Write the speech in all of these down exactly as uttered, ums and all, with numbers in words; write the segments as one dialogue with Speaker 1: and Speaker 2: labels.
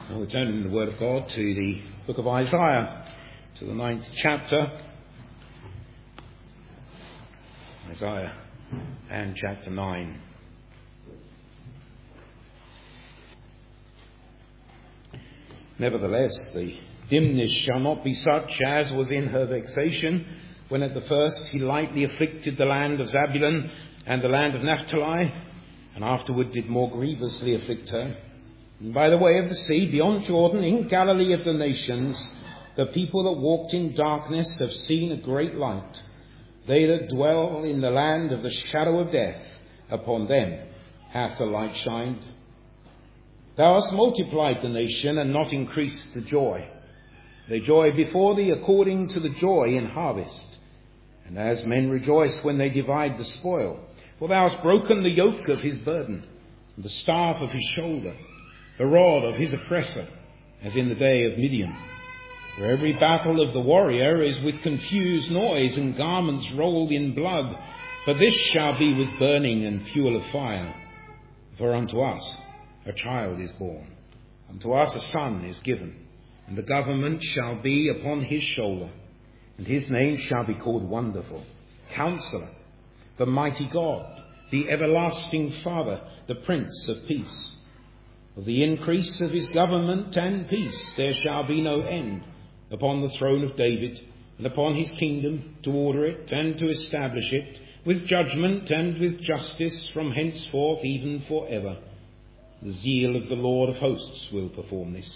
Speaker 1: We're turning in the Word of God to the book of Isaiah, to the ninth chapter. Isaiah and chapter nine. Nevertheless, the dimness shall not be such as was in her vexation, when at the first he lightly afflicted the land of Zabulon and the land of Naphtali, and afterward did more grievously afflict her. And by the way of the sea, beyond Jordan, in Galilee of the nations, the people that walked in darkness have seen a great light. They that dwell in the land of the shadow of death, upon them hath the light shined. Thou hast multiplied the nation, and not increased the joy. They joy before thee according to the joy in harvest, and as men rejoice when they divide the spoil. For thou hast broken the yoke of his burden, and the staff of his shoulder, the rod of his oppressor, as in the day of Midian. For every battle of the warrior is with confused noise, and garments rolled in blood. But this shall be with burning and fuel of fire. For unto us a child is born, unto us a son is given, and the government shall be upon his shoulder, and his name shall be called Wonderful, Counselor, the Mighty God, the Everlasting Father, the Prince of Peace. Of the increase of his government and peace there shall be no end, upon the throne of David, and upon his kingdom, to order it and to establish it, with judgment and with justice from henceforth even for ever. The zeal of the Lord of hosts will perform this.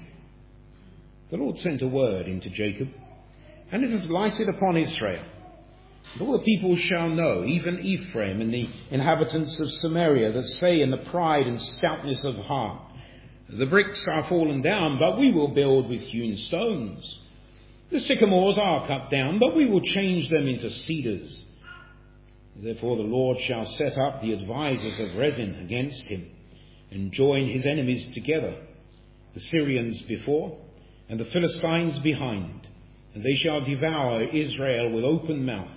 Speaker 1: The Lord sent a word into Jacob, and it hath lighted upon Israel. And all the people shall know, even Ephraim and the inhabitants of Samaria, that say in the pride and stoutness of heart, the bricks are fallen down, but we will build with hewn stones. The sycamores are cut down, but we will change them into cedars. Therefore the Lord shall set up the advisers of Rezin against him, and join his enemies together, the Syrians before, and the Philistines behind, and they shall devour Israel with open mouth.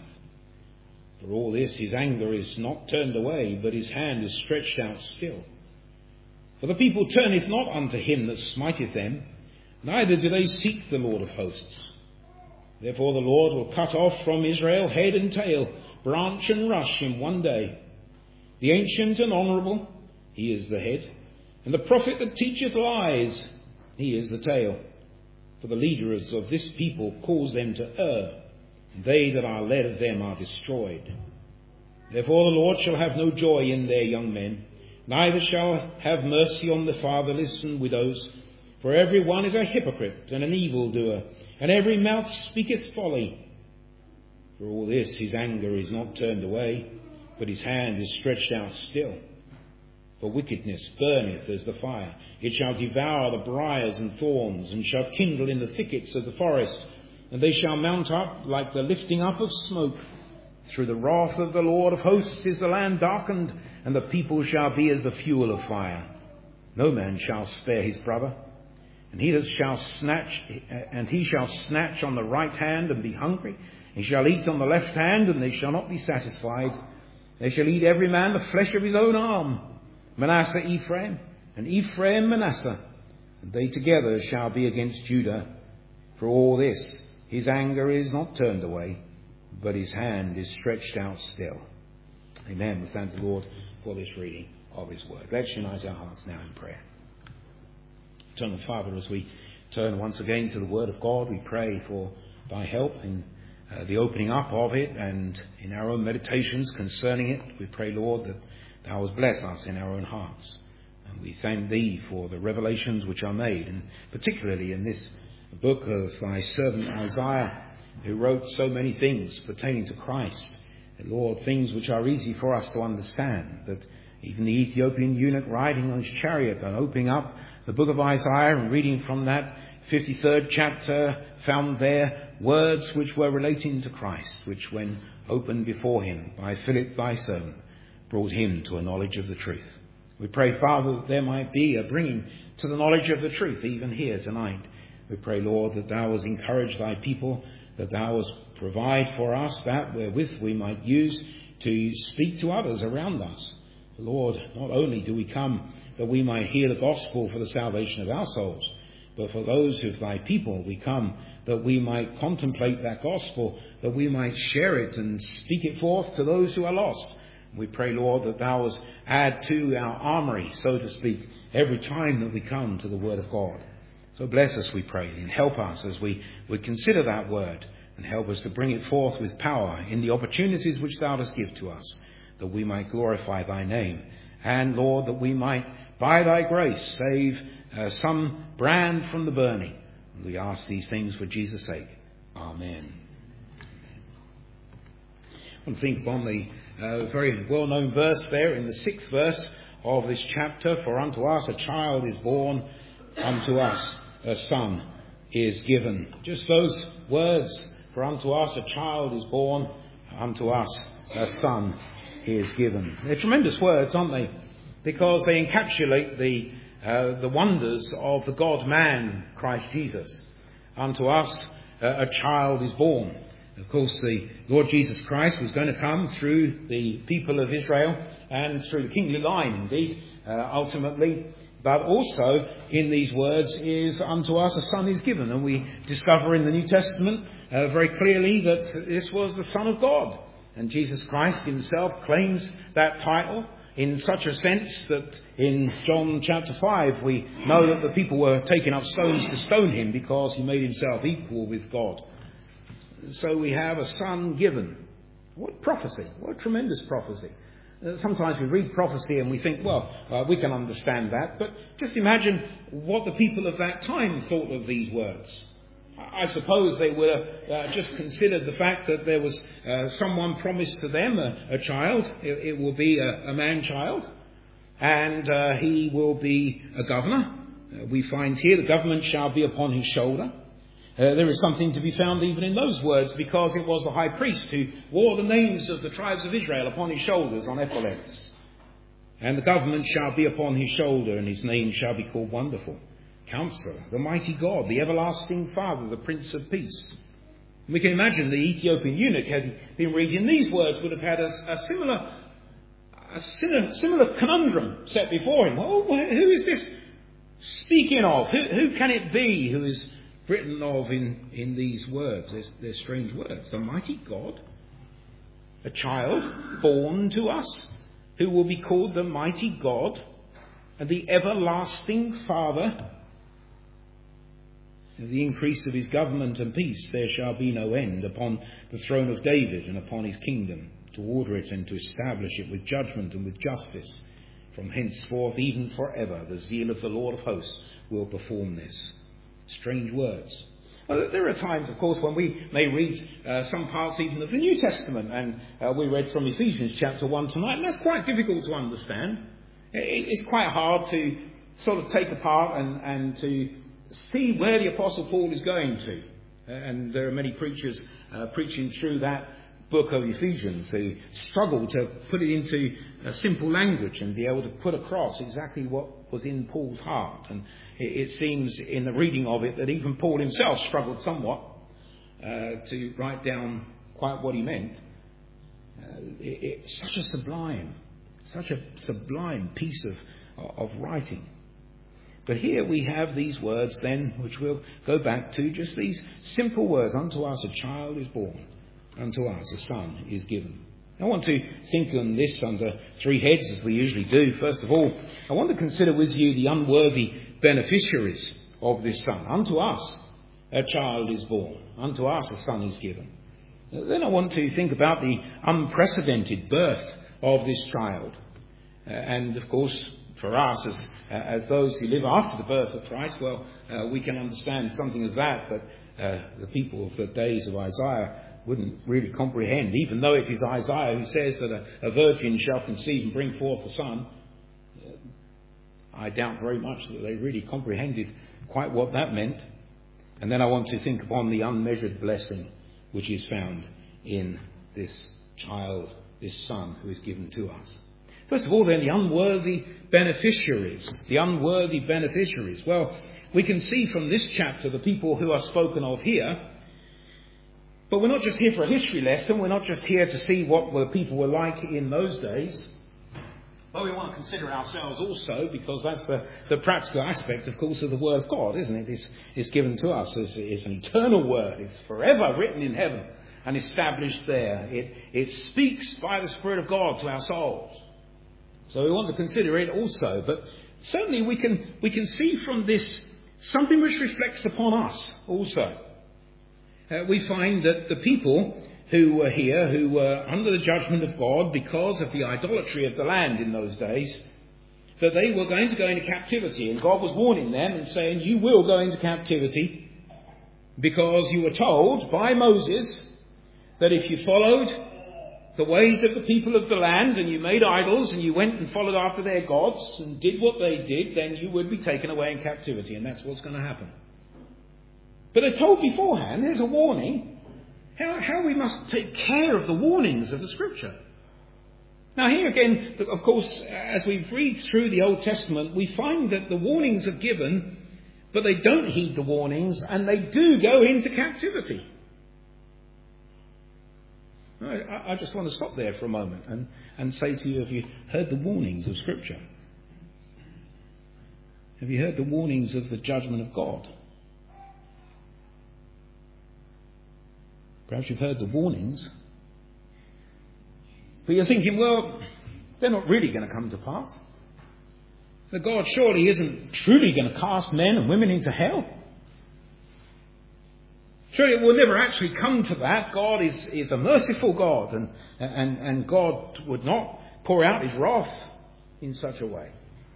Speaker 1: For all this his anger is not turned away, but his hand is stretched out still. For the people turneth not unto him that smiteth them, neither do they seek the Lord of hosts. Therefore the Lord will cut off from Israel head and tail, branch and rush in one day. The ancient and honourable, he is the head, and the prophet that teacheth lies, he is the tail. For the leaders of this people cause them to err, and they that are led of them are destroyed. Therefore the Lord shall have no joy in their young men, neither shall have mercy on the fatherless and widows. For every one is a hypocrite and an evildoer, and every mouth speaketh folly. For all this his anger is not turned away, but his hand is stretched out still. For wickedness burneth as the fire. It shall devour the briars and thorns, and shall kindle in the thickets of the forest. And they shall mount up like the lifting up of smoke. Through the wrath of the Lord of hosts is the land darkened, and the people shall be as the fuel of fire. No man shall spare his brother, and he that shall snatch, and he shall snatch on the right hand and be hungry. He shall eat on the left hand, and they shall not be satisfied. They shall eat every man the flesh of his own arm. Manasseh Ephraim, and Ephraim Manasseh, and they together shall be against Judah. For all this his anger is not turned away, but his hand is stretched out still. Amen. We thank the Lord for this reading of his word. Let's unite our hearts now in prayer. Eternal Father, as we turn once again to the word of God, we pray for thy help in uh, the opening up of it and in our own meditations concerning it. We pray, Lord, that thou hast blessed us in our own hearts. And we thank thee for the revelations which are made, and particularly in this book of thy servant Isaiah, who wrote so many things pertaining to Christ. And Lord, things which are easy for us to understand, that even the Ethiopian eunuch riding on his chariot and opening up the book of Isaiah and reading from that fifty-third chapter found there words which were relating to Christ, which when opened before him by Philip thy servant, brought him to a knowledge of the truth. We pray, Father, that there might be a bringing to the knowledge of the truth even here tonight. We pray, Lord, that thou hast encouraged thy people, that thou hast provide for us that wherewith we might use to speak to others around us. Lord, not only do we come that we might hear the gospel for the salvation of our souls. But for those of thy people we come, that we might contemplate that gospel, that we might share it and speak it forth to those who are lost. We pray, Lord, that thou wilt add to our armoury, so to speak, every time that we come to the word of God. So bless us, we pray, and help us as we, we consider that word, and help us to bring it forth with power in the opportunities which thou dost give to us, that we might glorify thy name. And, Lord, that we might, by thy grace, save uh, some brand from the burning. And we ask these things for Jesus' sake. Amen. I want to think upon the uh, very well-known verse there in the sixth verse of this chapter. For unto us a child is born, unto us a son is given. Just those words, for unto us a child is born, unto us a son is given. They're tremendous words, aren't they? Because they encapsulate the uh, the wonders of the God-man, Christ Jesus. Unto us uh, a child is born. Of course, the Lord Jesus Christ was going to come through the people of Israel and through the kingly line, indeed, uh, ultimately. But also in these words is unto us a son is given. And we discover in the New Testament uh, very clearly that this was the Son of God. And Jesus Christ himself claims that title in such a sense that in John chapter five we know that the people were taking up stones to stone him because he made himself equal with God. So we have a son given. What prophecy! What a tremendous prophecy. Uh, sometimes we read prophecy and we think, well, uh, we can understand that. But just imagine what the people of that time thought of these words. I suppose they would have uh, just considered the fact that there was uh, someone promised to them, a, a child. It, it will be a, a man-child. And uh, he will be a governor. Uh, we find here the government shall be upon his shoulder. Uh, there is something to be found even in those words, because it was the high priest who wore the names of the tribes of Israel upon his shoulders on epaulets. And the government shall be upon his shoulder, and his name shall be called Wonderful, Counselor, the Mighty God, the Everlasting Father, the Prince of Peace. We can imagine the Ethiopian eunuch, had been reading these words, would have had a, a similar a similar, similar conundrum set before him. Oh, who is this speaking of? Who, who can it be who is written of in, in these words? They're, they're strange words. The Mighty God, a child born to us, who will be called the Mighty God and the Everlasting Father. Of the increase of his government and peace there shall be no end upon the throne of David and upon his kingdom, to order it and to establish it with judgment and with justice. From henceforth, even forever, the zeal of the Lord of hosts will perform this. Strange words. Well, there are times, of course, when we may read uh, some parts even of the New Testament, and uh, we read from Ephesians chapter one tonight, and that's quite difficult to understand. It, it's quite hard to sort of take apart and, and to see where the Apostle Paul is going to. And there are many preachers uh, preaching through that book of Ephesians who struggle to put it into a simple language and be able to put across exactly what was in Paul's heart. And it, it seems in the reading of it that even Paul himself struggled somewhat uh, to write down quite what he meant. Uh, it, it's such a sublime, such a sublime piece of, of writing. But here we have these words then, which we'll go back to, just these simple words. Unto us a child is born, unto us a son is given. I want to think on this under three heads, as we usually do. First of all, I want to consider with you the unworthy beneficiaries of this son. Unto us a child is born, unto us a son is given. Then I want to think about the unprecedented birth of this child. Uh, and of course, for us, as, uh, as those who live after the birth of Christ, well, uh, we can understand something of that, but uh, the people of the days of Isaiah wouldn't really comprehend, even though it is Isaiah who says that a, a virgin shall conceive and bring forth a son. Uh, I doubt very much that they really comprehended quite what that meant. And then I want to think upon the unmeasured blessing which is found in this child, this son who is given to us. First of all, then, the unworthy beneficiaries. The unworthy beneficiaries. Well, we can see from this chapter the people who are spoken of here. But we're not just here for a history lesson. We're not just here to see what the people were like in those days. But we want to consider ourselves also, because that's the, the practical aspect, of course, of the Word of God, isn't it? It's, it's given to us. It's, it's an eternal Word. It's forever written in heaven and established there. It, it speaks by the Spirit of God to our souls. So we want to consider it also. But certainly we can, we can see from this something which reflects upon us also. Uh, we find that the people who were here, who were under the judgment of God because of the idolatry of the land in those days, that they were going to go into captivity. And God was warning them and saying, you will go into captivity because you were told by Moses that if you followed the ways of the people of the land and you made idols and you went and followed after their gods and did what they did, then you would be taken away in captivity. And that's what's going to happen. But they're told beforehand, there's a warning. How, how we must take care of the warnings of the Scripture. Now here again, of course, as we read through the Old Testament, we find that the warnings are given, but they don't heed the warnings, and they do go into captivity. I, I just want to stop there for a moment and, and say to you, have you heard the warnings of Scripture? Have you heard the warnings of the judgment of God? Perhaps you've heard the warnings, but you're thinking, well, they're not really going to come to pass. That God surely isn't truly going to cast men and women into hell. Surely it will never actually come to that. God is, is a merciful God, and, and, and God would not pour out his wrath in such a way.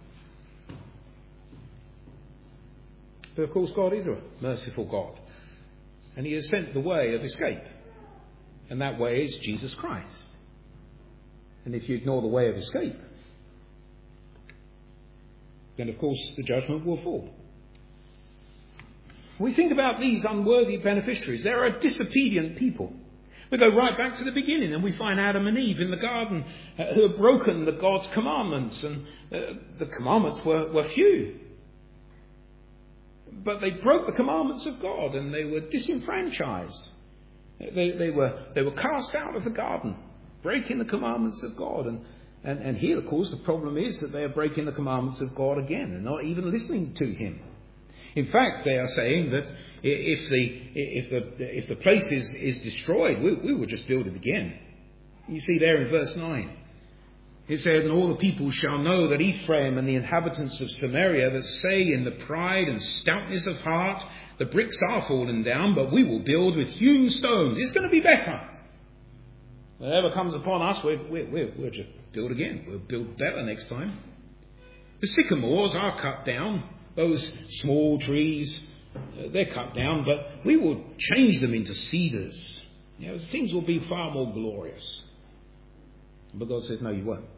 Speaker 1: But of course God is a merciful God. And he has sent the way of escape. And that way is Jesus Christ. And if you ignore the way of escape, then of course the judgment will fall. We think about these unworthy beneficiaries. There are disobedient people. We go right back to the beginning and we find Adam and Eve in the garden uh, who have broken the God's commandments. And uh, the commandments were, were few. But they broke the commandments of God and they were disenfranchised. They, they, were, they were cast out of the garden, breaking the commandments of God. And, and, and here, of course, the problem is that they are breaking the commandments of God again and not even listening to him. In fact, they are saying that if the, if the, if the place is, is destroyed, we, we will just build it again. You see there in verse nine. It said, and all the people shall know that Ephraim and the inhabitants of Samaria that say in the pride and stoutness of heart, the bricks are fallen down, but we will build with hewn stones. It's going to be better. Whatever comes upon us, we, we, we, we'll just build again. We'll build better next time. The sycamores are cut down. Those small trees, uh, they're cut down, but we will change them into cedars. You know, things will be far more glorious. But God says, no, you won't.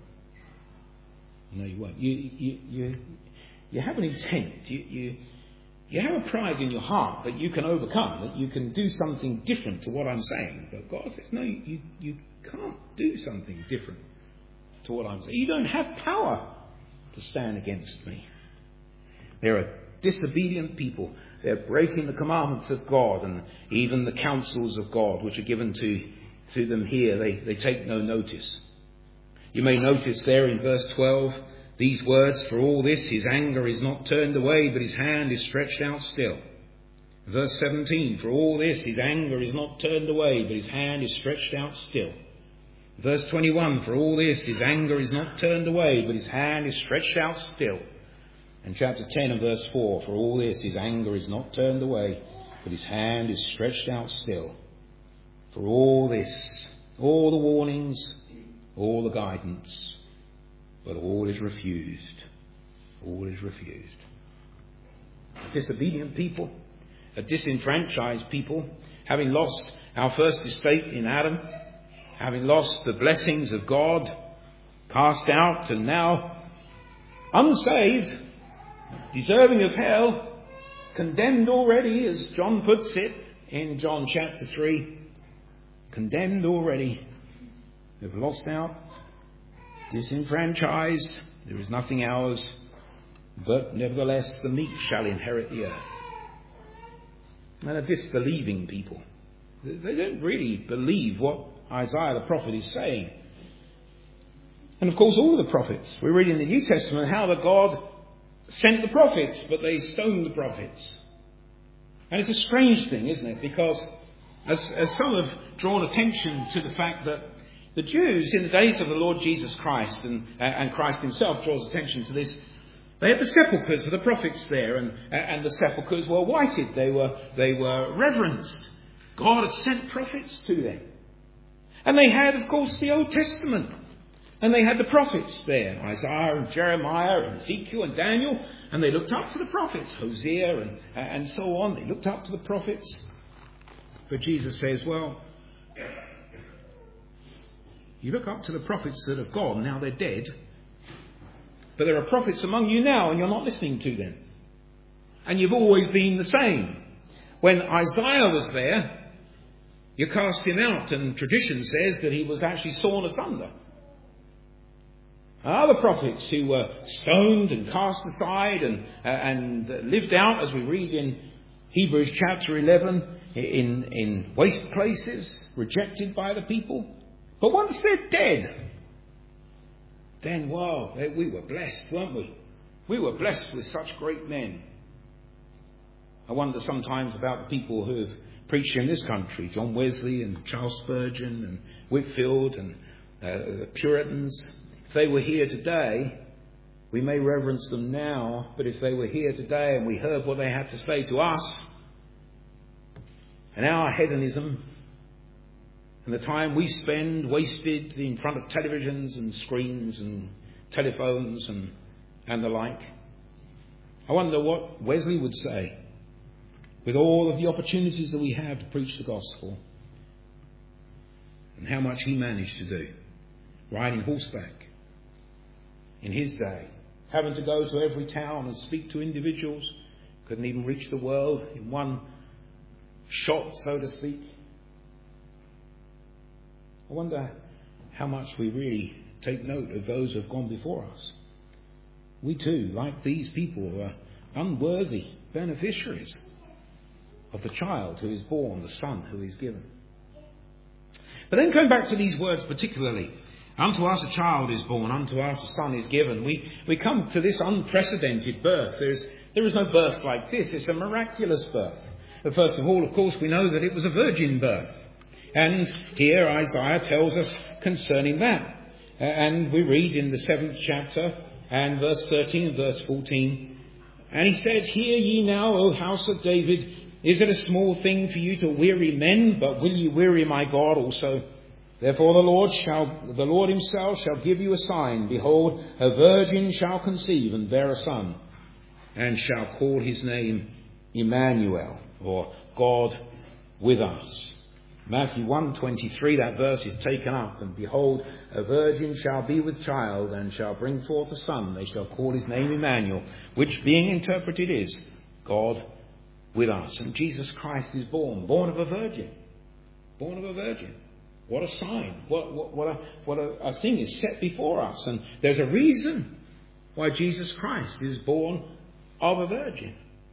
Speaker 1: No, you won't. You, you, you, you have an intent. You, you, you have a pride in your heart that you can overcome, that you can do something different to what I'm saying. But God says, no, you, you can't do something different to what I'm saying. You don't have power to stand against me. There are disobedient people. They're breaking the commandments of God and even the counsels of God, which are given to, to them here. They, they take no notice. You may notice there in verse twelve, these words, for all this his anger is not turned away, but his hand is stretched out still. Verse seventeen, for all this his anger is not turned away, but his hand is stretched out still. Verse twenty-one, for all this his anger is not turned away, but his hand is stretched out still. And chapter ten and verse four, for all this his anger is not turned away, but his hand is stretched out still. For all this, all the warnings, all the guidance, but all is refused. All is refused. A disobedient people, a disenfranchised people, having lost our first estate in Adam, having lost the blessings of God, cast out and now unsaved, deserving of hell, condemned already, as John puts it in John chapter three, condemned already. They've lost out, disenfranchised, there is nothing ours, but nevertheless the meek shall inherit the earth. And a disbelieving people. They don't really believe what Isaiah the prophet is saying. And of course all of the prophets. We read in the New Testament how that God sent the prophets, but they stoned the prophets. And it's a strange thing, isn't it? Because as, as some have drawn attention to the fact that the Jews in the days of the Lord Jesus Christ, and, and Christ himself draws attention to this, they had the sepulchres of the prophets there, and, and the sepulchres were whited. They were, they were reverenced. God had sent prophets to them. And they had, of course, the Old Testament. And they had the prophets there, Isaiah and Jeremiah and Ezekiel and Daniel. And they looked up to the prophets, Hosea and, and so on. They looked up to the prophets. But Jesus says, well, you look up to the prophets that have gone, now they're dead. But there are prophets among you now, and you're not listening to them. And you've always been the same. When Isaiah was there, you cast him out, and tradition says that he was actually sawn asunder. Other prophets who were stoned and cast aside and, uh, and lived out, as we read in Hebrews chapter eleven, in, in waste places, rejected by the people. But once they're dead, then, wow, we were blessed, weren't we? We were blessed with such great men. I wonder sometimes about the people who have preached in this country, John Wesley and Charles Spurgeon and Whitefield and uh, the Puritans. If they were here today, we may reverence them now, but if they were here today and we heard what they had to say to us, and our hedonism, and the time we spend wasted in front of televisions and screens and telephones and, and the like, I wonder what Wesley would say with all of the opportunities that we have to preach the gospel, and how much he managed to do, riding horseback in his day, having to go to every town and speak to individuals, couldn't even reach the world in one shot, so to speak. I wonder how much we really take note of those who have gone before us. We too, like these people, are unworthy beneficiaries of the child who is born, the son who is given. But then going back to these words particularly, unto us a child is born, unto us a son is given. We, we come to this unprecedented birth. There is, there is no birth like this. It's a miraculous birth. But first of all, of course, we know that it was a virgin birth. And here Isaiah tells us concerning that. And we read in the seventh chapter and verse thirteen and verse fourteen. And he said, hear ye now, O house of David, is it a small thing for you to weary men, but will ye weary my God also? Therefore the Lord shall, the Lord himself shall give you a sign. Behold, a virgin shall conceive and bear a son, and shall call his name Emmanuel, or God with us. Matthew one twenty-three, that verse is taken up. And behold, a virgin shall be with child, and shall bring forth a son. They shall call his name Emmanuel, which being interpreted is God with us. And Jesus Christ is born, born of a virgin. Born of a virgin. What a sign. What, what, what, a, what a, a thing is set before us. And there's a reason why Jesus Christ is born of a virgin.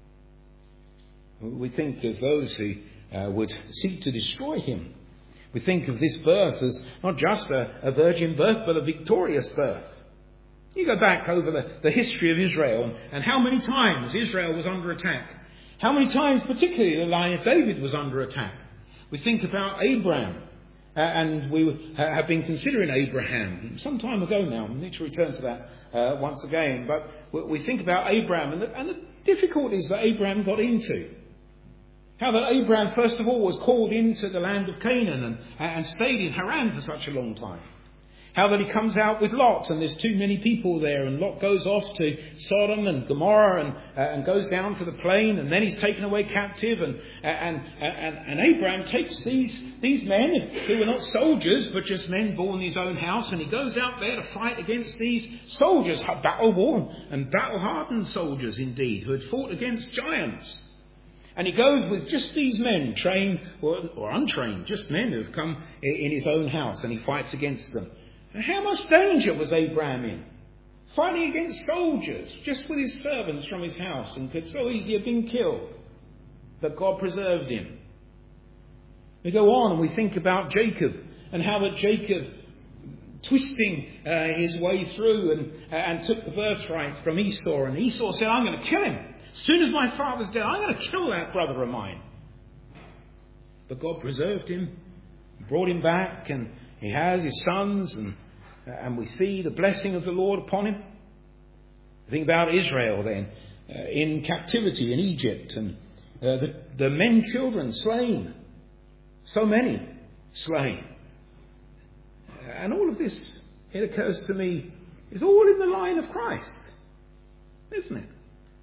Speaker 1: We think of those who uh, would seek to destroy him. We think of this birth as not just a, a virgin birth, but a victorious birth. You go back over the, the history of Israel, and, and how many times Israel was under attack. How many times particularly the line of David was under attack. We think about Abraham. Uh, and we have been considering Abraham some time ago now. We need to return to that uh, once again. But we think about Abraham and the, and the difficulties that Abraham got into. How that Abraham, first of all, was called into the land of Canaan and, and stayed in Haran for such a long time. How that he comes out with Lot, and there's too many people there, and Lot goes off to Sodom and Gomorrah and, uh, and goes down to the plain, and then he's taken away captive, and and and, and Abraham takes these these men who were not soldiers but just men born in his own house, and he goes out there to fight against these soldiers, battle-worn and battle-hardened soldiers indeed, who had fought against giants. And he goes with just these men, trained or, or untrained, just men who have come in his own house, and he fights against them. And how much danger was Abraham in? Fighting against soldiers, just with his servants from his house, and could so easily have been killed. But God preserved him. We go on and we think about Jacob, and how that Jacob twisting uh, his way through and, uh, and took the birthright from Esau. And Esau said, I'm going to kill him. As soon as my father's dead, I'm going to kill that brother of mine. But God preserved him, brought him back, and he has his sons, and, uh, and we see the blessing of the Lord upon him. Think about Israel then, uh, in captivity in Egypt, and uh, the, the men, children slain. So many slain. And all of this, it occurs to me, is all in the line of Christ, isn't it?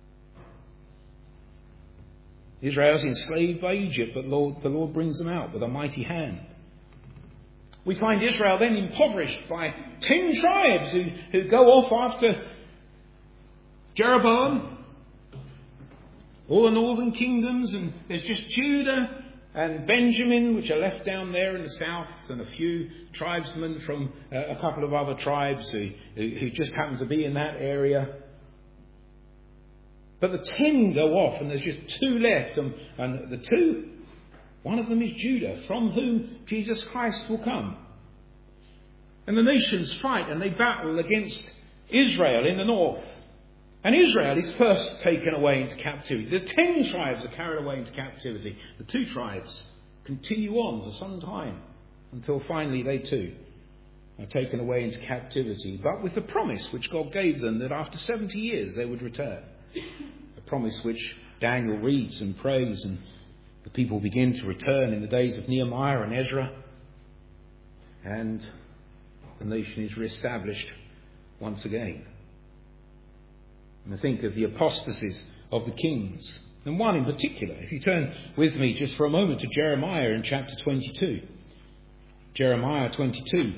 Speaker 1: Israel's enslaved by Egypt, but Lord, the Lord brings them out with a mighty hand. We find Israel then impoverished by ten tribes who, who go off after Jeroboam, all the northern kingdoms, and there's just Judah and Benjamin, which are left down there in the south, and a few tribesmen from uh, a couple of other tribes who, who, who just happen to be in that area. But the ten go off, and there's just two left, and, and the two, one of them is Judah, from whom Jesus Christ will come. And the nations fight, and they battle against Israel in the north. And Israel is first taken away into captivity. The ten tribes are carried away into captivity. The two tribes continue on for some time until finally they too are taken away into captivity. But with the promise which God gave them that after seventy years they would return. A promise which Daniel reads and prays, and the people begin to return in the days of Nehemiah and Ezra. And the nation is reestablished once again. And I think of the apostasies of the kings, and one in particular. If you turn with me just for a moment to Jeremiah in chapter twenty-two. Jeremiah twenty-two.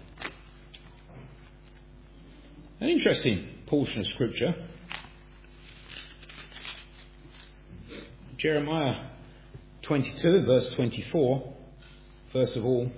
Speaker 1: An interesting portion of Scripture. Jeremiah twenty-two, verse twenty-four. First of all,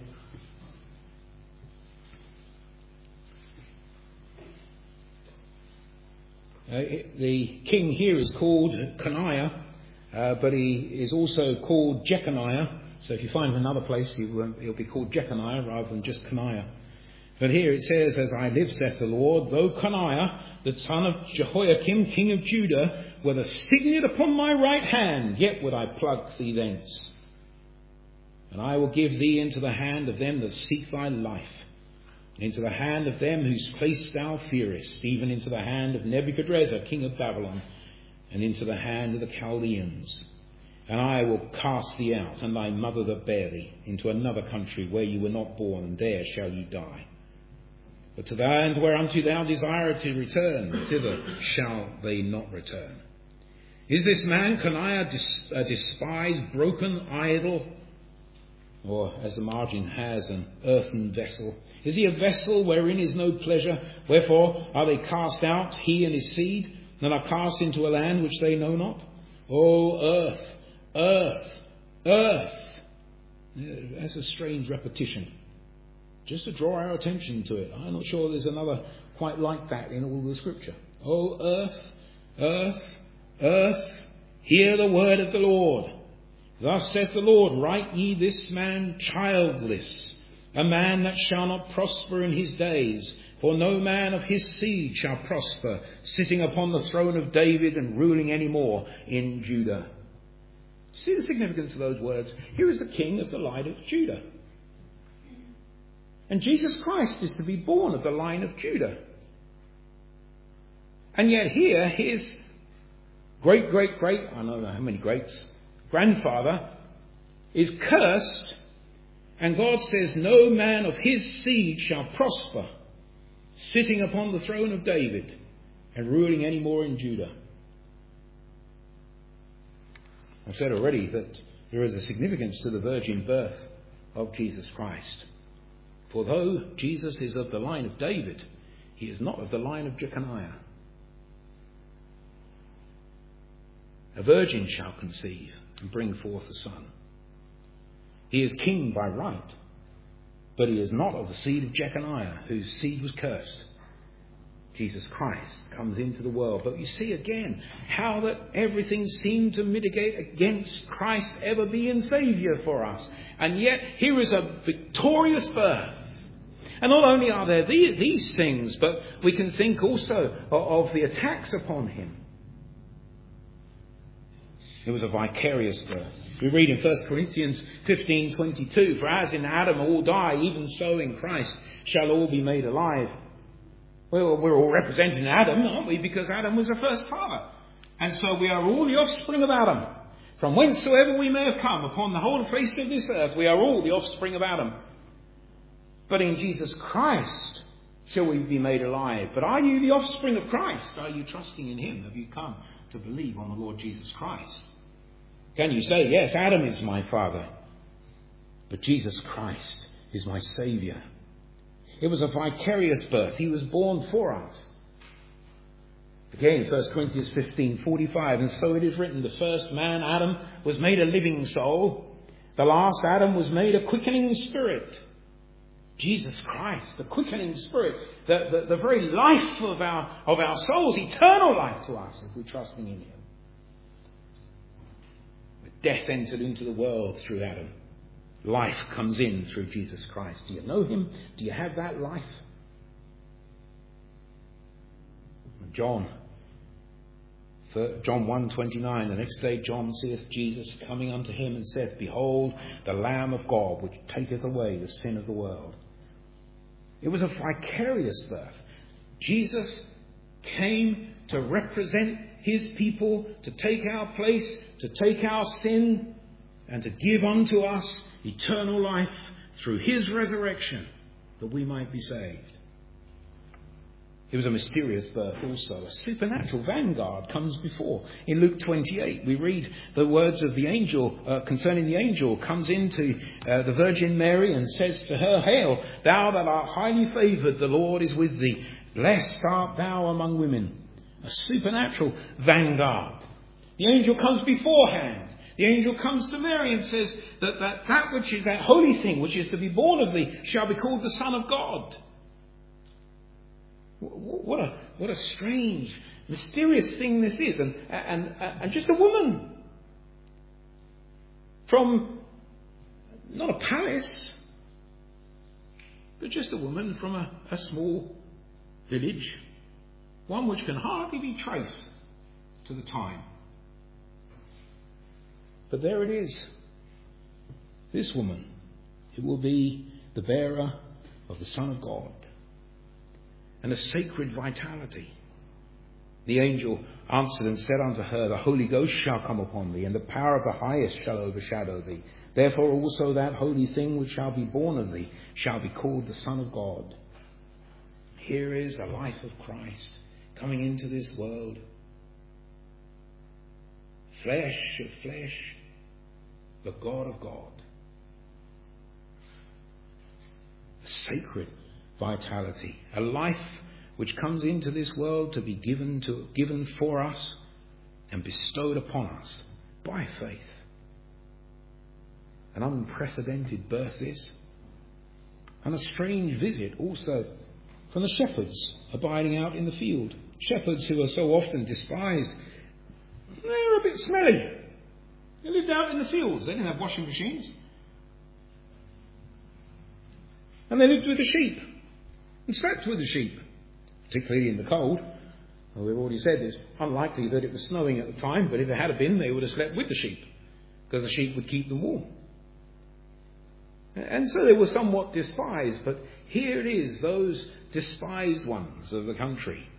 Speaker 1: Uh, the king here is called Coniah, uh, but he is also called Jeconiah. So if you find him another place, he will, he'll be called Jeconiah rather than just Coniah. But here it says, As I live, saith the Lord, though Coniah, the son of Jehoiakim, king of Judah, were the signet upon my right hand, yet would I pluck thee thence. And I will give thee into the hand of them that seek thy life, into the hand of them whose face thou fearest, even into the hand of Nebuchadrezzar, king of Babylon, and into the hand of the Chaldeans. And I will cast thee out, and thy mother that bare thee, into another country where you were not born, and there shall ye die. But to the land whereunto thou desirest to return, thither shall they not return. Is this man Coniah a despised, broken idol? Or, as the margin has, an earthen vessel? Is he a vessel wherein is no pleasure? Wherefore are they cast out, he and his seed, and are cast into a land which they know not? O earth, earth, earth. That's a strange repetition. Just to draw our attention to it. I'm not sure there's another quite like that in all the Scripture. O earth, earth, earth, hear the word of the Lord. Thus saith the Lord, write ye this man childless, a man that shall not prosper in his days, for no man of his seed shall prosper, sitting upon the throne of David and ruling any more in Judah. See the significance of those words? Here is the king of the line of Judah. And Jesus Christ is to be born of the line of Judah. And yet here, his great, great, great, I don't know how many greats, grandfather is cursed, and God says no man of his seed shall prosper, sitting upon the throne of David and ruling any more in Judah. I've said already that there is a significance to the virgin birth of Jesus Christ. For though Jesus is of the line of David, he is not of the line of Jeconiah. A virgin shall conceive and bring forth a son. He is king by right, but he is not of the seed of Jeconiah, whose seed was cursed. Jesus Christ comes into the world. But you see again how that everything seemed to mitigate against Christ ever being Saviour for us. And yet here is a victorious birth. And not only are there these things, but we can think also of the attacks upon him. It was a vicarious birth. We read in First Corinthians fifteen twenty-two, for as in Adam all die, even so in Christ shall all be made alive. Well, we're all representing Adam, aren't we? Because Adam was the first father. And so we are all the offspring of Adam. From whencesoever we may have come upon the whole face of this earth, we are all the offspring of Adam. But in Jesus Christ shall we be made alive. But are you the offspring of Christ? Are you trusting in him? Have you come to believe on the Lord Jesus Christ? Can you say, yes, Adam is my father, but Jesus Christ is my Saviour? It was a vicarious birth. He was born for us. Again, First Corinthians fifteen forty-five, and so it is written, the first man, Adam, was made a living soul. The last Adam was made a quickening spirit. Jesus Christ, the quickening spirit, the, the, the very life of our, of our souls, eternal life to us if we're trusting in him. But death entered into the world through Adam. Life comes in through Jesus Christ. Do you know him? Do you have that life? John, John one twenty-nine, the next day John seeth Jesus coming unto him and saith, behold, the Lamb of God, which taketh away the sin of the world. It was a vicarious birth. Jesus came to represent his people, to take our place, to take our sin, and to give unto us eternal life through his resurrection, that we might be saved. It was a mysterious birth also. A supernatural vanguard comes before. In Luke twenty-eight, we read the words of the angel, uh, concerning the angel, comes into uh, the Virgin Mary and says to her, hail, thou that art highly favoured, the Lord is with thee. Blessed art thou among women. A supernatural vanguard. The angel comes beforehand. The angel comes to Mary and says that that, that which is that holy thing, which is to be born of thee, shall be called the Son of God. What a what a strange, mysterious thing this is, and and and just a woman from not a palace, but just a woman from a, a small village, one which can hardly be traced to the time. But there it is. This woman, it will be the bearer of the Son of God. And a sacred vitality. The angel answered and said unto her, the Holy Ghost shall come upon thee, and the power of the highest shall overshadow thee. Therefore also that holy thing which shall be born of thee shall be called the Son of God. Here is the life of Christ coming into this world. Flesh of flesh, but God of God. Sacred vitality, a life which comes into this world to be given to given for us and bestowed upon us by faith. An unprecedented birth this, and a strange visit also from the shepherds abiding out in the field. Shepherds who are so often despised. They're a bit smelly. They lived out in the fields. They didn't have washing machines. And they lived with the sheep. And slept with the sheep, particularly in the cold. Well, we've already said it's unlikely that it was snowing at the time, but if it had been, they would have slept with the sheep, because the sheep would keep them warm. And so they were somewhat despised, but here it is, those despised ones of the country.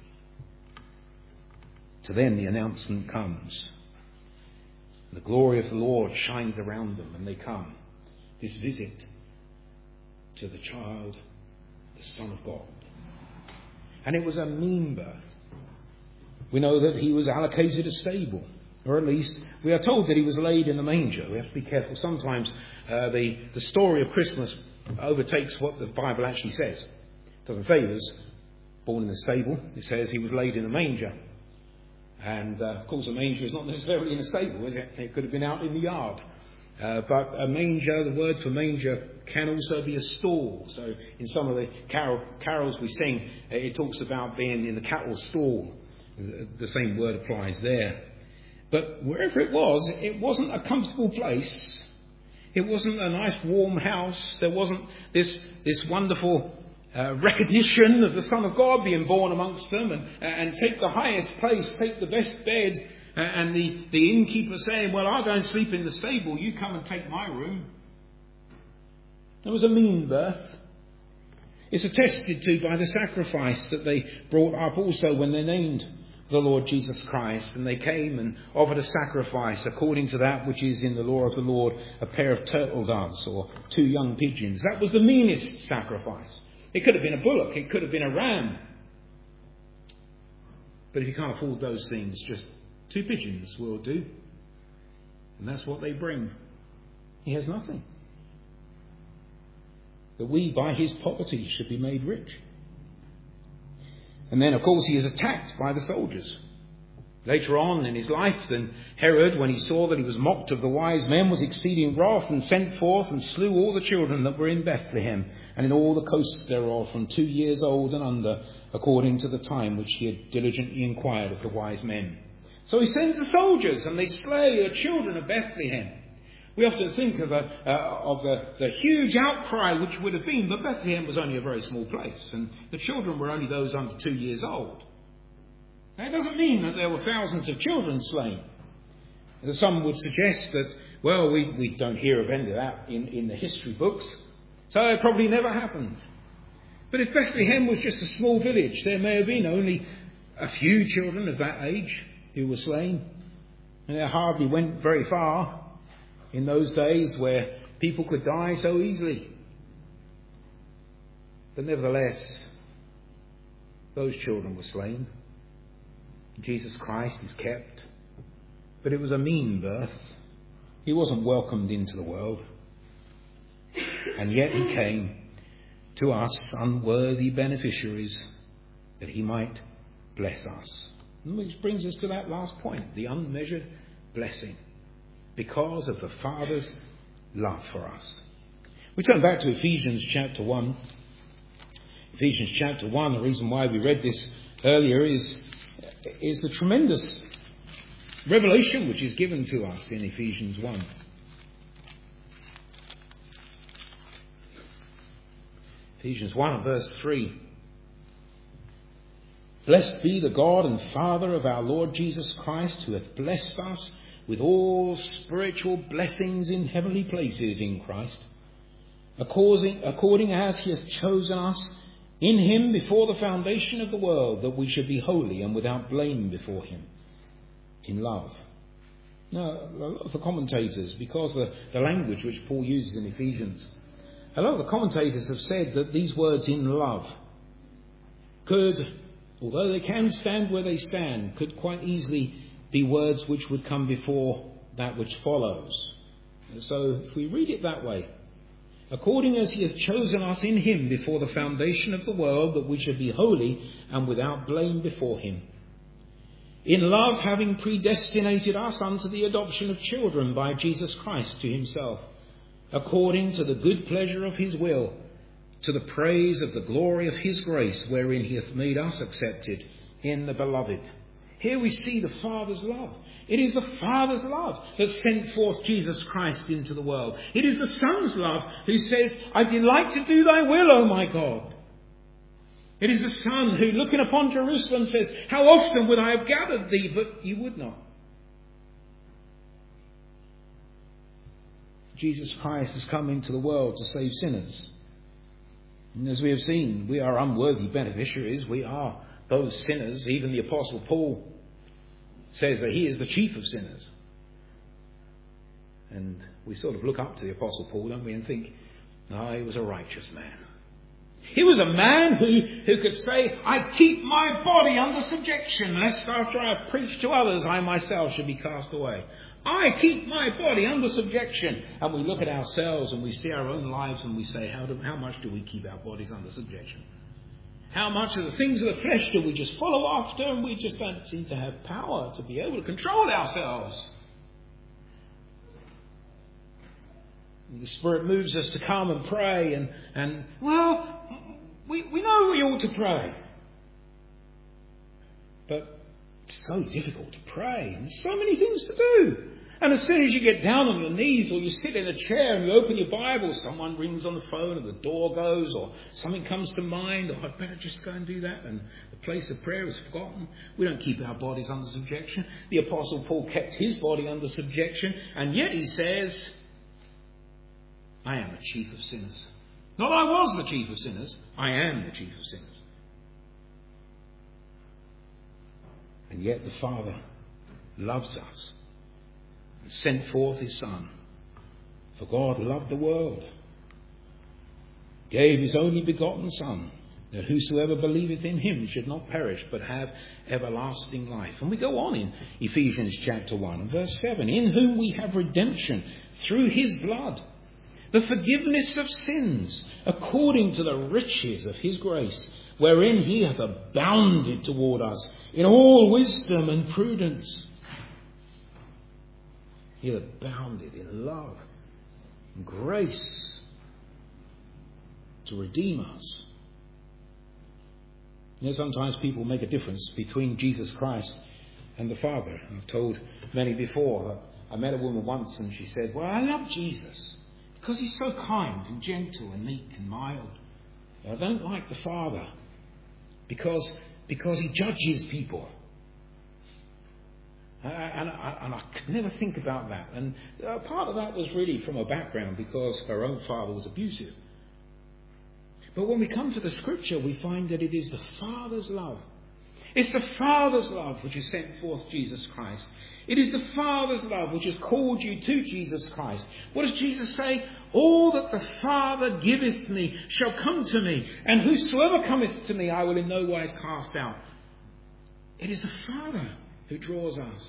Speaker 1: To them the announcement comes. The glory of the Lord shines around them, and they come. This visit to the child, the Son of God. And it was a mean birth. We know that he was allocated a stable, or at least we are told that he was laid in a manger. We have to be careful. Sometimes uh, the, the story of Christmas overtakes what the Bible actually says. It doesn't say he was born in a stable. It says he was laid in a manger. And uh, of course a manger is not necessarily in a stable, is it? It could have been out in the yard. Uh, but a manger, the word for manger, can also be a stall. So in some of the carol, carols we sing, it talks about being in the cattle stall. The same word applies there. But wherever it was, it wasn't a comfortable place. It wasn't a nice warm house. There wasn't this, this wonderful uh, recognition of the Son of God being born amongst them, and, and take the highest place, take the best bed, uh, and the, the innkeeper saying, well, I'll go and sleep in the stable, you come and take my room. It was a mean birth. It's attested to by the sacrifice that they brought up also when they named the Lord Jesus Christ, and they came and offered a sacrifice according to that which is in the law of the Lord, a pair of turtle doves or two young pigeons. That was the meanest sacrifice. It could have been a bullock, it could have been a ram. But if you can't afford those things, just two pigeons will do. And that's what they bring. He has nothing. That we, by his poverty, should be made rich. And then, of course, he is attacked by the soldiers. Later on in his life, then Herod, when he saw that he was mocked of the wise men, was exceeding wrath, and sent forth and slew all the children that were in Bethlehem, and in all the coasts thereof, from two years old and under, according to the time which he had diligently inquired of the wise men. So he sends the soldiers, and they slay the children of Bethlehem. We often think of, a, uh, of the, the huge outcry which would have been, but Bethlehem was only a very small place, and the children were only those under two years old. Now, it doesn't mean that there were thousands of children slain. Some would suggest that, well, we, we don't hear of any of that in, in the history books, so it probably never happened. But if Bethlehem was just a small village, there may have been only a few children of that age who were slain, and they hardly went very far in those days where people could die so easily. But nevertheless, those children were slain. Jesus Christ is kept. But it was a mean birth. He wasn't welcomed into the world. And yet he came to us, unworthy beneficiaries, that he might bless us. Which brings us to that last point, the unmeasured blessing. Because of the Father's love for us. We turn back to Ephesians chapter one. Ephesians chapter one, the reason why we read this earlier is, is the tremendous revelation which is given to us in Ephesians one. Ephesians one and verse three. Blessed be the God and Father of our Lord Jesus Christ, who hath blessed us with all spiritual blessings in heavenly places in Christ, according, according as he hath chosen us in him before the foundation of the world, that we should be holy and without blame before him, in love. Now, a lot of the commentators, because the, the language which Paul uses in Ephesians, a lot of the commentators have said that these words in love could, although they can stand where they stand, could quite easily be words which would come before that which follows. So if we read it that way, according as he hath chosen us in him before the foundation of the world, that we should be holy and without blame before him, in love having predestinated us unto the adoption of children by Jesus Christ to himself, according to the good pleasure of his will, to the praise of the glory of his grace, wherein he hath made us accepted in the beloved. Here we see the Father's love. It is the Father's love that sent forth Jesus Christ into the world. It is the Son's love who says, I delight to do thy will, O my God. It is the Son who, looking upon Jerusalem, says, how often would I have gathered thee, but you would not. Jesus Christ has come into the world to save sinners. And as we have seen, we are unworthy beneficiaries. We are those sinners. Even the Apostle Paul says that he is the chief of sinners. And we sort of look up to the Apostle Paul, don't we, and think, no, he was a righteous man. He was a man who, who could say, I keep my body under subjection, lest after I have preached to others, I myself should be cast away. I keep my body under subjection. And we look at ourselves and we see our own lives and we say, how, do, how much do we keep our bodies under subjection? How much of the things of the flesh do we just follow after, and we just don't seem to have power to be able to control ourselves? The Spirit moves us to come and pray, and, and well, we, we know we ought to pray. But it's so difficult to pray, and so many things to do. And as soon as you get down on your knees or you sit in a chair and you open your Bible, someone rings on the phone or the door goes or something comes to mind, or I'd better just go and do that, and the place of prayer is forgotten. We don't keep our bodies under subjection. The Apostle Paul kept his body under subjection, and yet he says, I am the chief of sinners. Not I was the chief of sinners, I am the chief of sinners. And yet the Father loves us and sent forth his Son. For God loved the world, gave his only begotten Son, that whosoever believeth in him should not perish, but have everlasting life. And we go on in Ephesians chapter one and verse seven. In whom we have redemption through his blood, the forgiveness of sins, according to the riches of his grace, wherein he hath abounded toward us in all wisdom and prudence. He hath abounded in love and grace to redeem us. You know, sometimes people make a difference between Jesus Christ and the Father. I've told many before. I met a woman once and she said, well, I love Jesus because he's so kind and gentle and meek and mild. I don't like the Father because, because he judges people. And I, and I could never think about that. And part of that was really from her background because her own father was abusive. But when we come to the Scripture, we find that it is the Father's love. It's the Father's love which has sent forth Jesus Christ. It is the Father's love which has called you to Jesus Christ. What does Jesus say? All that the Father giveth me shall come to me, and whosoever cometh to me I will in no wise cast out. It is the Father who draws us.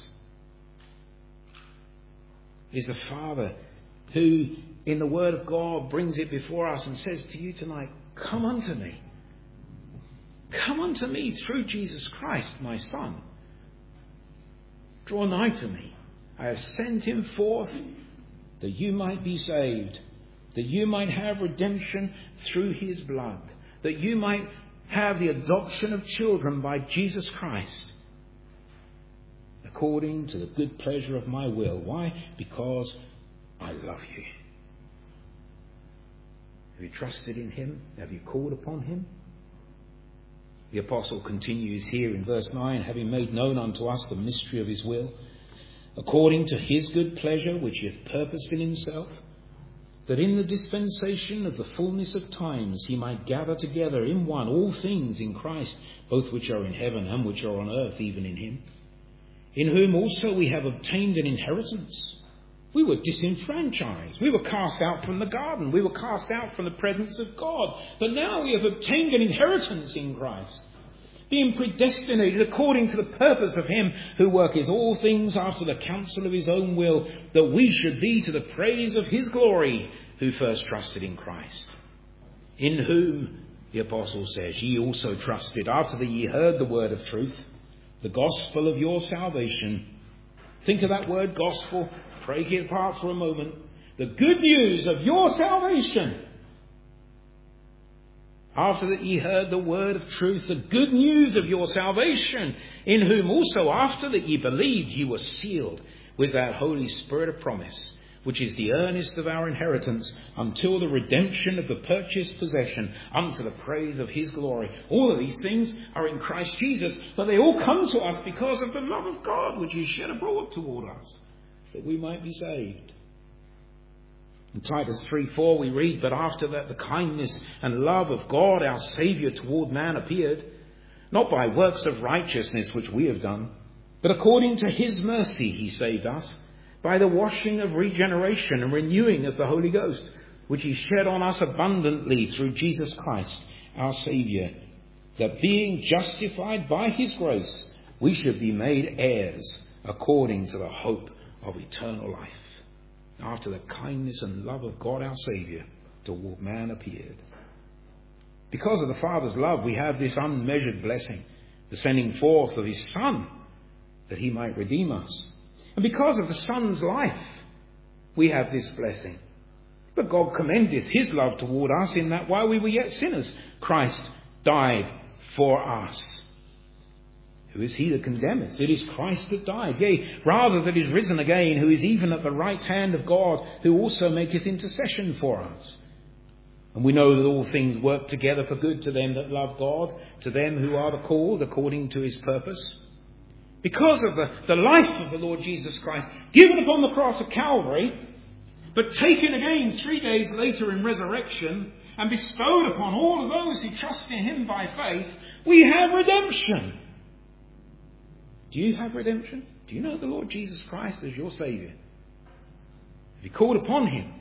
Speaker 1: It is the Father who, in the Word of God, brings it before us and says to you tonight, come unto me. Come unto me through Jesus Christ, my Son. Draw nigh to me. I have sent him forth that you might be saved, that you might have redemption through his blood, that you might have the adoption of children by Jesus Christ, according to the good pleasure of my will. Why? Because I love you. Have you trusted in him? Have you called upon him? The apostle continues here in verse nine, having made known unto us the mystery of his will, according to his good pleasure which he hath purposed in himself, that in the dispensation of the fullness of times he might gather together in one all things in Christ, both which are in heaven and which are on earth, even in him, in whom also we have obtained an inheritance. We were disenfranchised. We were cast out from the garden. We were cast out from the presence of God. But now we have obtained an inheritance in Christ, being predestinated according to the purpose of him who worketh all things after the counsel of his own will, that we should be to the praise of his glory, who first trusted in Christ. In whom, the apostle says, ye also trusted, after that ye heard the word of truth, the gospel of your salvation. Think of that word gospel. Break it apart for a moment. The good news of your salvation. After that ye heard the word of truth, the good news of your salvation, in whom also after that ye believed, ye were sealed with that Holy Spirit of promise, which is the earnest of our inheritance, until the redemption of the purchased possession, unto the praise of his glory. All of these things are in Christ Jesus, but they all come to us because of the love of God, which is shed abroad toward us, that we might be saved. In Titus three four we read, but after that the kindness and love of God our Saviour toward man appeared, not by works of righteousness which we have done, but according to his mercy he saved us, by the washing of regeneration and renewing of the Holy Ghost, which he shed on us abundantly through Jesus Christ our Saviour, that being justified by his grace, we should be made heirs according to the hope of eternal life, after the kindness and love of God our Saviour toward man appeared. Because of the Father's love, we have this unmeasured blessing, the sending forth of his Son, that he might redeem us. And because of the Son's life, we have this blessing. But God commendeth his love toward us, in that while we were yet sinners, Christ died for us. Who is he that condemneth? It is Christ that died, yea, rather that is risen again, who is even at the right hand of God, who also maketh intercession for us. And we know that all things work together for good to them that love God, to them who are the called according to his purpose. Because of the, the life of the Lord Jesus Christ, given upon the cross of Calvary, but taken again three days later in resurrection, and bestowed upon all of those who trust in him by faith, we have redemption. Do you have redemption? Do you know the Lord Jesus Christ as your Saviour? Have you called upon him?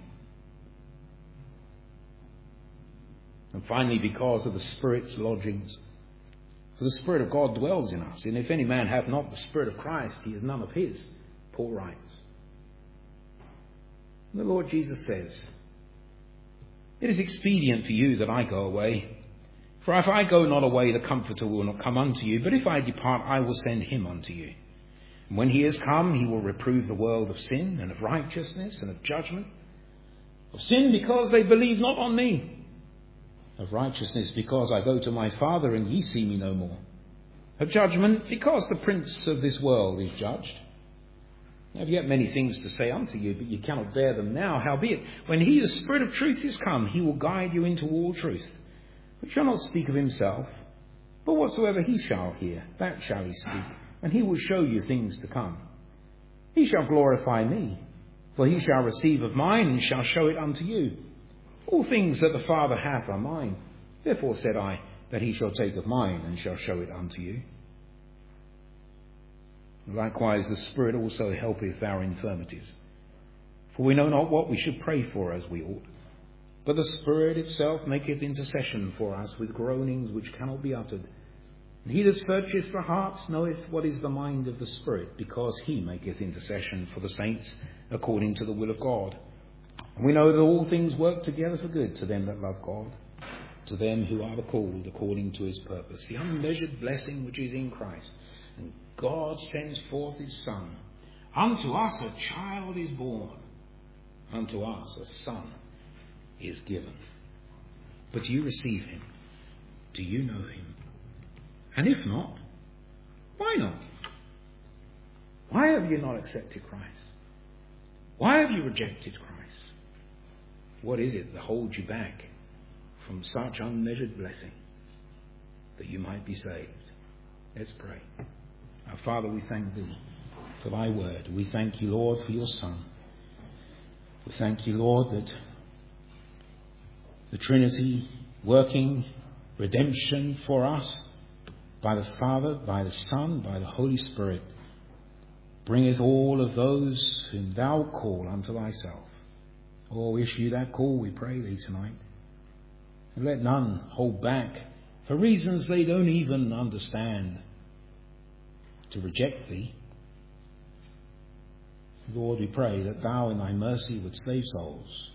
Speaker 1: And finally, because of the Spirit's lodgings. For the Spirit of God dwells in us. And if any man have not the Spirit of Christ, he is none of his. Paul writes. And the Lord Jesus says, it is expedient for you that I go away. For if I go not away, the Comforter will not come unto you. But if I depart, I will send him unto you. And when he is come, he will reprove the world of sin and of righteousness and of judgment. Of sin, because they believe not on me. Of righteousness, because I go to my Father, and ye see me no more. Of judgment, because the prince of this world is judged. I have yet many things to say unto you, but ye cannot bear them now. Howbeit, when he, the Spirit of truth, is come, he will guide you into all truth. He shall not speak of himself, but whatsoever he shall hear, that shall he speak, and he will show you things to come. He shall glorify me, for he shall receive of mine, and shall show it unto you. All things that the Father hath are mine. Therefore said I, that he shall take of mine, and shall show it unto you. Likewise the Spirit also helpeth our infirmities. For we know not what we should pray for as we ought. But the Spirit itself maketh intercession for us with groanings which cannot be uttered. And he that searcheth the hearts knoweth what is the mind of the Spirit, because he maketh intercession for the saints according to the will of God. And we know that all things work together for good to them that love God, to them who are the called according to his purpose. The unmeasured blessing which is in Christ. And God sends forth his Son. Unto us a child is born. Unto us a son is given. But do you receive him? Do you know him? And if not, why not? Why have you not accepted Christ? Why have you rejected Christ? What is it that holds you back from such unmeasured blessing that you might be saved? Let's pray. Our Father, we thank thee for thy word. We thank you, Lord, for your Son. We thank you, Lord, that the Trinity working redemption for us by the Father, by the Son, by the Holy Spirit, bringeth all of those whom thou call unto thyself. Oh, issue that call, we pray thee tonight. And let none hold back for reasons they don't even understand to reject thee. Lord, we pray that thou in thy mercy would save souls.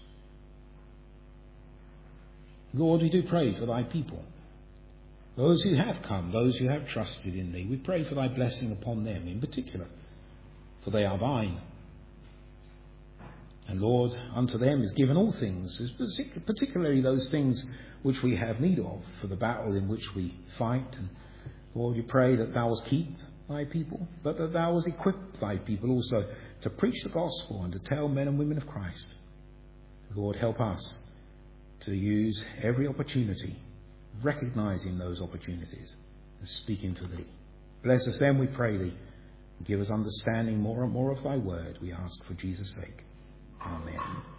Speaker 1: Lord, we do pray for thy people, those who have come, those who have trusted in thee. We pray for thy blessing upon them in particular, for they are thine. And Lord, unto them is given all things, particularly those things which we have need of for the battle in which we fight. And Lord, we pray that thou wilt keep thy people, but that thou wilt equip thy people also to preach the gospel and to tell men and women of Christ. Lord, help us to use every opportunity, recognizing those opportunities and speaking to thee. Bless us then, we pray thee. Give us understanding more and more of thy word, we ask for Jesus' sake. Amen.